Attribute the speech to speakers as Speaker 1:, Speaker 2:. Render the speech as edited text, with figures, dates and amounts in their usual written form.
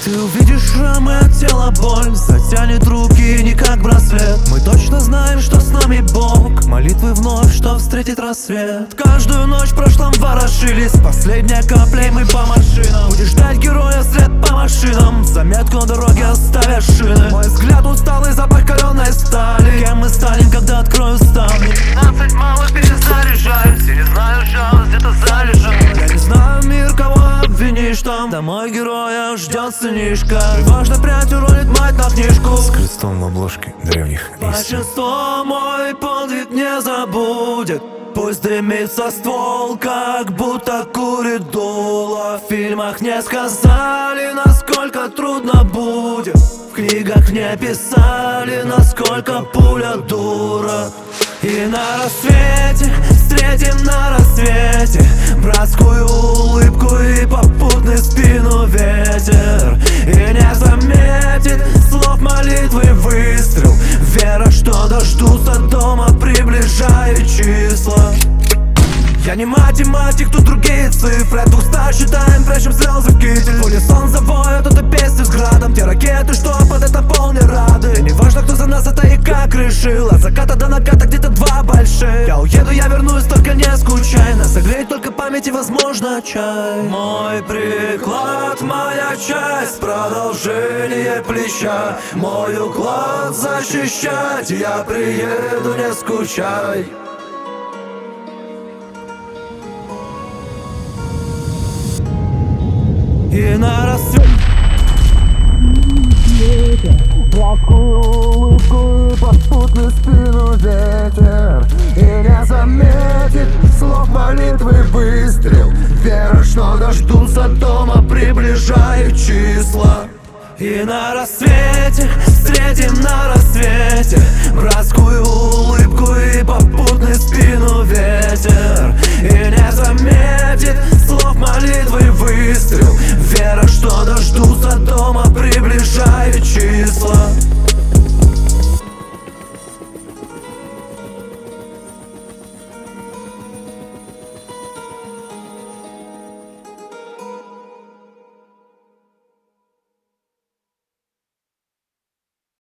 Speaker 1: Ты увидишь шрамы от тела, боль затянет руки не как браслет. Мы точно знаем, что с нами Бог. Молитвы вновь, что встретит рассвет. Каждую ночь в прошлом ворошились. Последняя капля, и мы по машинам. Будешь ждать героя след по машинам. Заметку на дороге оставят шины. Мой взгляд усталый, запах каленой стали. Кем мы станем, когда открою ставни? 15 мало перезаряжаюсь. Я не знаю, жалость где-то залежит. Я не знаю, мир, кого обвинишь там. Домой героя ждет сынишка. Важно прядь уронит мать на книжку.
Speaker 2: С крестом в обложке древних истин.
Speaker 1: Большинство мой подвиг не забудет. Пусть дымится ствол, как будто курит дуло. В фильмах не сказали, насколько трудно будет. В книгах не писали, насколько пуля дура. И на рассвете встретим на рассвете братскую улыбку и попутный спину ветер. И не заметит слов молитвы выстрел. Вера, что дождутся дома, приближая числа. Я не математик, тут другие цифры. От 200 считаем, прячем слезы в китель. В унисон завоют, это песни с градом. Те ракеты, что под это полны рады. И не важно, кто за нас это и как решил. От заката до наката где-то два больших. Я уеду, я вернусь, только не скучай. Нас согреет только память и, возможно, чай. Мой приклад, моя часть, продолжение плеча. Мой уклад защищать, я приеду, не скучай. И на рассвете братскую улыбку и попутный спину ветер. И не заметит слов молитвы выстрел. Вера, что дождутся дома, приближая числа. И на рассвете встретим на рассвете братскую улыбку и попутный спину ветер.